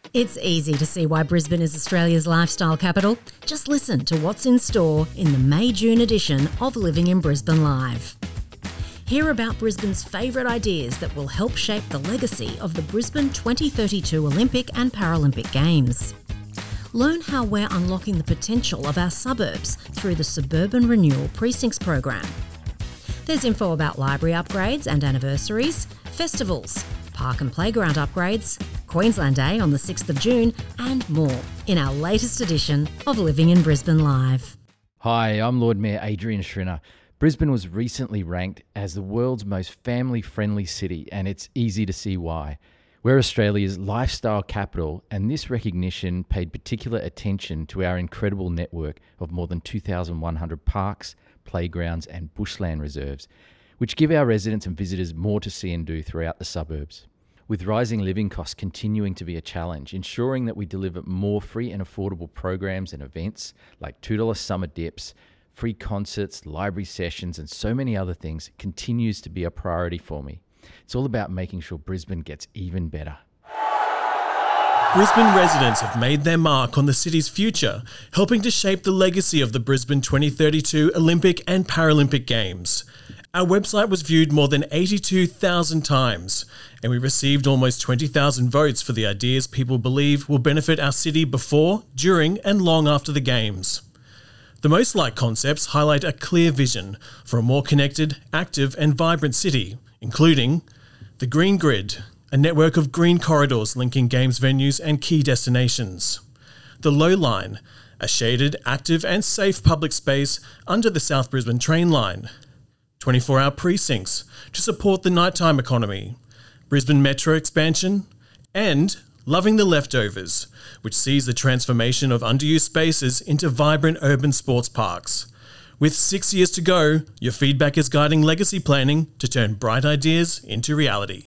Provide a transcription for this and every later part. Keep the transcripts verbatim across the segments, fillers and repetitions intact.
It's easy to see why Brisbane is Australia's lifestyle capital. Just listen to what's in store in the May-June edition of Living in Brisbane Live. Hear about Brisbane's favourite ideas that will help shape the legacy of the Brisbane twenty thirty-two Olympic and Paralympic Games. Learn how we're unlocking the potential of our suburbs through the Suburban Renewal Precincts program. There's info about library upgrades and anniversaries, festivals, park and playground upgrades, Queensland Day on the sixth of June, and more in our latest edition of Living in Brisbane Live. Hi, I'm Lord Mayor Adrian Schrinner. Brisbane was recently ranked as the world's most family-friendly city, and it's easy to see why. We're Australia's lifestyle capital, and this recognition paid particular attention to our incredible network of more than two thousand one hundred parks, playgrounds and bushland reserves, which give our residents and visitors more to see and do throughout the suburbs. With rising living costs continuing to be a challenge, ensuring that we deliver more free and affordable programs and events like two dollars summer dips, free concerts, library sessions and so many other things continues to be a priority for me. It's all about making sure Brisbane gets even better. Brisbane residents have made their mark on the city's future, helping to shape the legacy of the Brisbane twenty thirty-two Olympic and Paralympic Games. Our website was viewed more than eighty-two thousand times, and we received almost twenty thousand votes for the ideas people believe will benefit our city before, during, and long after the Games. The most liked concepts highlight a clear vision for a more connected, active, and vibrant city, including the Green Grid, a network of green corridors linking Games venues and key destinations; the Low Line, a shaded, active, and safe public space under the South Brisbane train line; twenty-four hour precincts to support the nighttime economy; Brisbane Metro expansion; and Loving the Leftovers, which sees the transformation of underused spaces into vibrant urban sports parks. With six years to go, your feedback is guiding legacy planning to turn bright ideas into reality.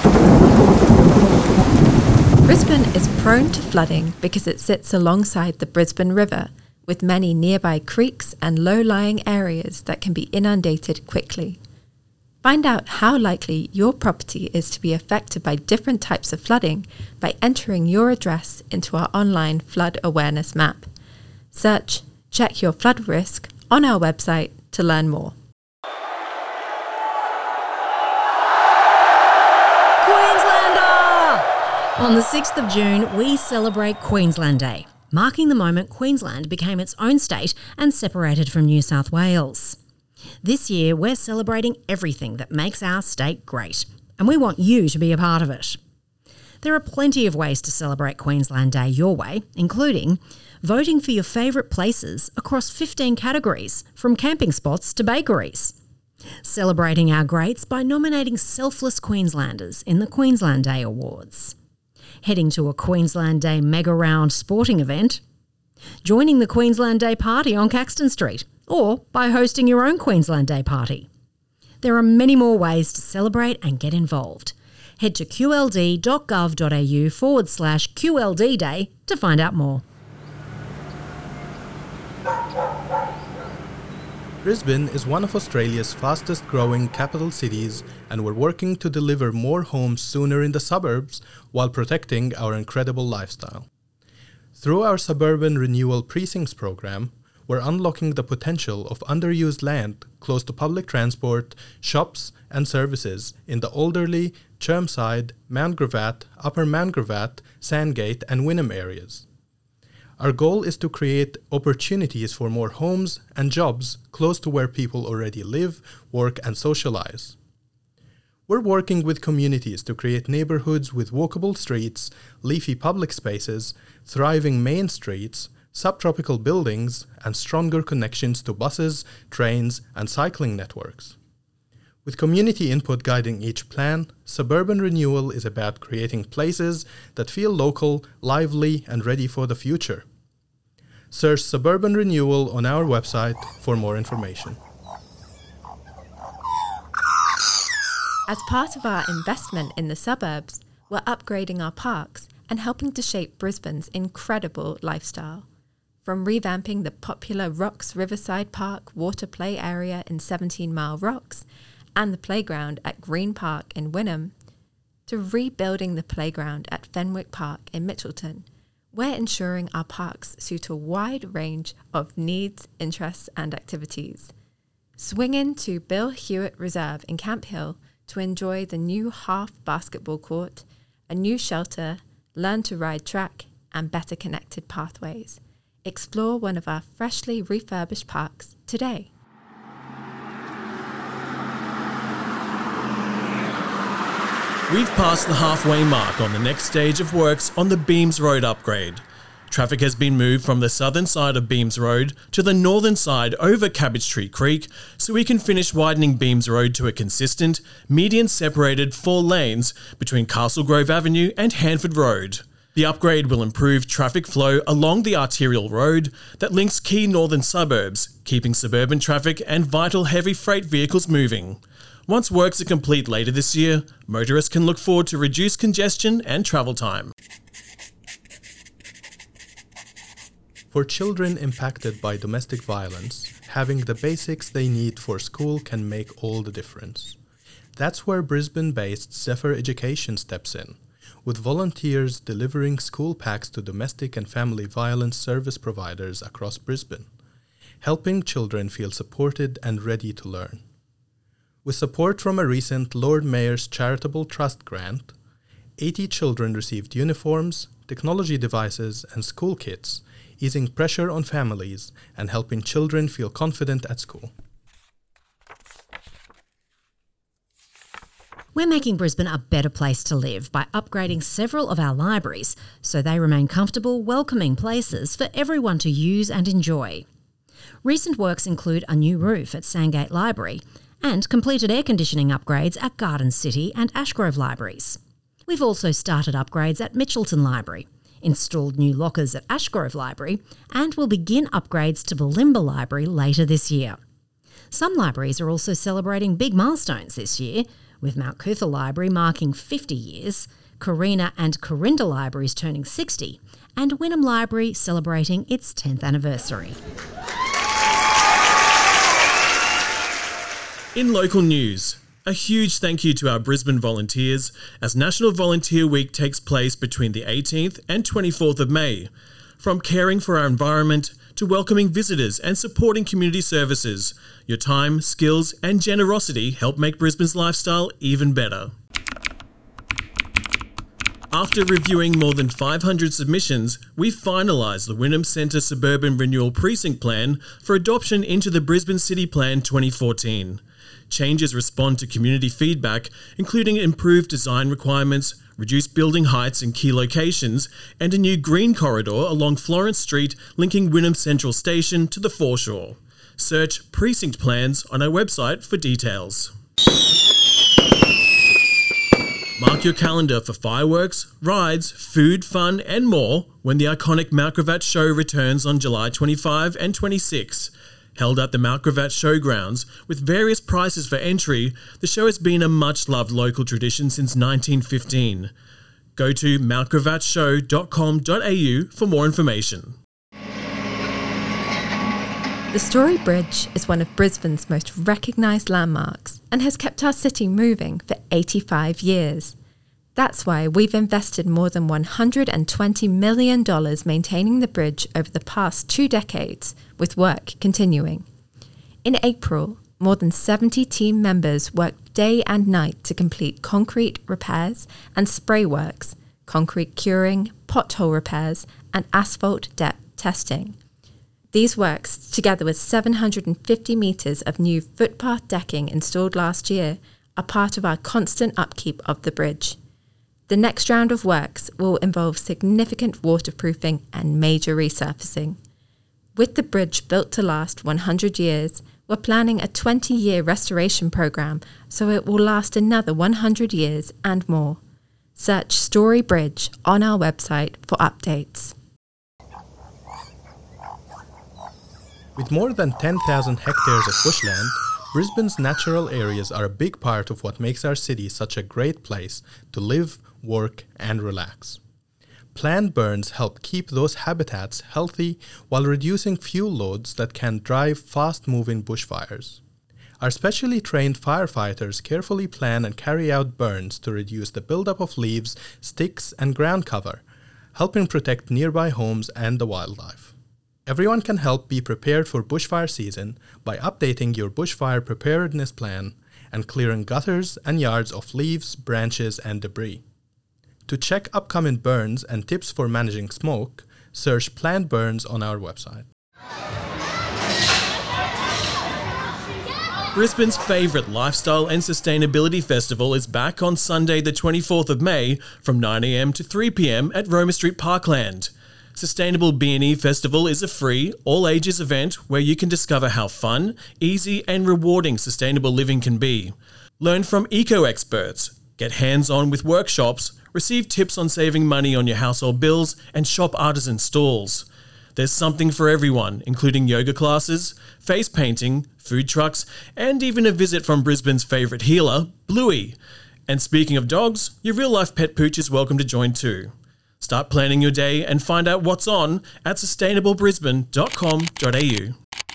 Brisbane is prone to flooding because it sits alongside the Brisbane River, with many nearby creeks and low-lying areas that can be inundated quickly. Find out how likely your property is to be affected by different types of flooding by entering your address into our online flood awareness map. Search Check Your Flood Risk on our website to learn more. Queenslander! On the sixth of June, we celebrate Queensland Day, marking the moment Queensland became its own state and separated from New South Wales. This year, we're celebrating everything that makes our state great, and we want you to be a part of it. There are plenty of ways to celebrate Queensland Day your way, including voting for your favourite places across fifteen categories, from camping spots to bakeries; celebrating our greats by nominating selfless Queenslanders in the Queensland Day Awards; heading to a Queensland Day mega round sporting event; joining the Queensland Day party on Caxton Street, or by hosting your own Queensland Day party. There are many more ways to celebrate and get involved. Head to qld.gov.au forward slash QLD Day to find out more. Brisbane is one of Australia's fastest growing capital cities, and we're working to deliver more homes sooner in the suburbs while protecting our incredible lifestyle. Through our Suburban Renewal Precincts program, we're unlocking the potential of underused land close to public transport, shops and services in the Alderley, Chermside, Mount Gravatt, Upper Mount Gravatt, Sandgate and Wynnum areas. Our goal is to create opportunities for more homes and jobs close to where people already live, work and socialise. We're working with communities to create neighbourhoods with walkable streets, leafy public spaces, thriving main streets, subtropical buildings, and stronger connections to buses, trains, and cycling networks. With community input guiding each plan, Suburban Renewal is about creating places that feel local, lively, and ready for the future. Search Suburban Renewal on our website for more information. As part of our investment in the suburbs, we're upgrading our parks and helping to shape Brisbane's incredible lifestyle. From revamping the popular Rocks Riverside Park water play area in seventeen Mile Rocks and the playground at Green Park in Wynnum, to rebuilding the playground at Fenwick Park in Mitchelton, we're ensuring our parks suit a wide range of needs, interests and activities. Swing in to Bill Hewitt Reserve in Camp Hill to enjoy the new half basketball court, a new shelter, learn to ride track and better connected pathways. Explore one of our freshly refurbished parks today. We've passed the halfway mark on the next stage of works on the Beams Road upgrade. Traffic has been moved from the southern side of Beams Road to the northern side over Cabbage Tree Creek so we can finish widening Beams Road to a consistent, median-separated four lanes between Castle Grove Avenue and Hanford Road. The upgrade will improve traffic flow along the arterial road that links key northern suburbs, keeping suburban traffic and vital heavy freight vehicles moving. Once works are complete later this year, motorists can look forward to reduced congestion and travel time. For children impacted by domestic violence, having the basics they need for school can make all the difference. That's where Brisbane-based Zephyr Education steps in, with volunteers delivering school packs to domestic and family violence service providers across Brisbane, helping children feel supported and ready to learn. With support from a recent Lord Mayor's Charitable Trust grant, eighty children received uniforms, technology devices, and school kits, easing pressure on families and helping children feel confident at school. We're making Brisbane a better place to live by upgrading several of our libraries so they remain comfortable, welcoming places for everyone to use and enjoy. Recent works include a new roof at Sandgate Library and completed air conditioning upgrades at Garden City and Ashgrove Libraries. We've also started upgrades at Mitchelton Library, installed new lockers at Ashgrove Library, and will begin upgrades to Bulimba Library later this year. Some libraries are also celebrating big milestones this year, with Mount Cootha Library marking fifty years, Carina and Corinda Libraries turning sixty, and Wynnum Library celebrating its tenth anniversary. In local news, a huge thank you to our Brisbane volunteers as National Volunteer Week takes place between the eighteenth and twenty-fourth of May. From caring for our environment to welcoming visitors and supporting community services, your time, skills and generosity help make Brisbane's lifestyle even better. After reviewing more than five hundred submissions, we finalised the Wynnum Centre Suburban Renewal Precinct Plan for adoption into the Brisbane City Plan twenty fourteen. Changes respond to community feedback, including improved design requirements, reduced building heights in key locations, and a new green corridor along Florence Street linking Wynnum Central Station to the foreshore. Search Precinct Plans on our website for details. Mark your calendar for fireworks, rides, food, fun and more when the iconic Mount Gravatt Show returns on July twenty-fifth and twenty-sixth. Held at the Mount Gravatt Showgrounds with various prices for entry, the show has been a much-loved local tradition since nineteen fifteen. Go to mount gravatt show dot com dot a u for more information. The Story Bridge is one of Brisbane's most recognised landmarks and has kept our city moving for eighty-five years. That's why we've invested more than one hundred twenty million dollars maintaining the bridge over the past two decades, with work continuing. In April, more than seventy team members worked day and night to complete concrete repairs and spray works, concrete curing, pothole repairs, and asphalt depth testing. These works, together with seven hundred fifty metres of new footpath decking installed last year, are part of our constant upkeep of the bridge. The next round of works will involve significant waterproofing and major resurfacing. With the bridge built to last one hundred years, we're planning a twenty-year restoration programme so it will last another one hundred years and more. Search Story Bridge on our website for updates. With more than ten thousand hectares of bushland, Brisbane's natural areas are a big part of what makes our city such a great place to live, work, and relax. Planned burns help keep those habitats healthy while reducing fuel loads that can drive fast-moving bushfires. Our specially trained firefighters carefully plan and carry out burns to reduce the buildup of leaves, sticks, and ground cover, helping protect nearby homes and the wildlife. Everyone can help be prepared for bushfire season by updating your bushfire preparedness plan and clearing gutters and yards of leaves, branches, and debris. To check upcoming burns and tips for managing smoke, search Planned Burns on our website. Brisbane's favourite lifestyle and sustainability festival is back on Sunday the twenty-fourth of May from nine a m to three p m at Roma Street Parkland. Sustainable B and E Festival is a free, all-ages event where you can discover how fun, easy and rewarding sustainable living can be. Learn from eco-experts, get hands-on with workshops, receive tips on saving money on your household bills and shop artisan stalls. There's something for everyone, including yoga classes, face painting, food trucks, and even a visit from Brisbane's favourite healer, Bluey. And speaking of dogs, your real-life pet pooch is welcome to join too. Start planning your day and find out what's on at sustainable brisbane dot com dot a u.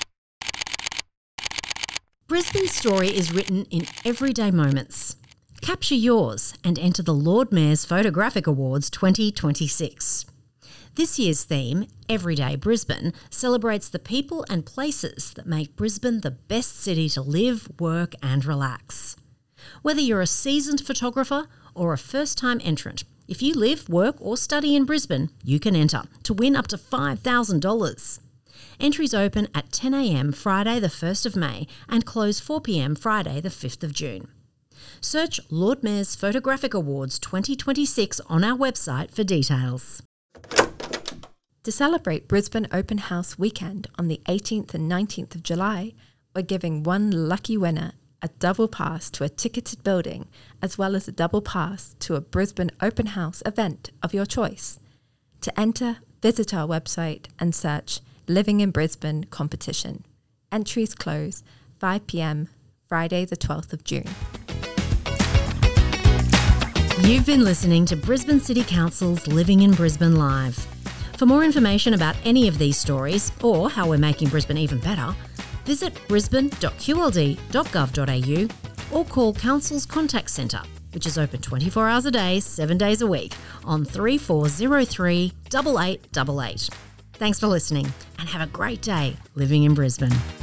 Brisbane's story is written in everyday moments. Capture yours and enter the Lord Mayor's Photographic Awards twenty twenty-six. This year's theme, Everyday Brisbane, celebrates the people and places that make Brisbane the best city to live, work and relax. Whether you're a seasoned photographer or a first-time entrant, if you live, work or study in Brisbane, you can enter to win up to five thousand dollars. Entries open at ten a m Friday the first of May and close four p m Friday the fifth of June. Search Lord Mayor's Photographic Awards twenty twenty-six on our website for details. To celebrate Brisbane Open House Weekend on the eighteenth and nineteenth of July, we're giving one lucky winner a double pass to a ticketed building, as well as a double pass to a Brisbane Open House event of your choice. To enter, visit our website and search Living in Brisbane Competition. Entries close five p m Friday the twelfth of June. You've been listening to Brisbane City Council's Living in Brisbane Live. For more information about any of these stories or how we're making Brisbane even better, visit brisbane dot q l d dot gov dot a u or call Council's Contact Centre, which is open twenty-four hours a day, seven days a week, on three four zero three, eight eight eight eight. Thanks for listening and have a great day living in Brisbane.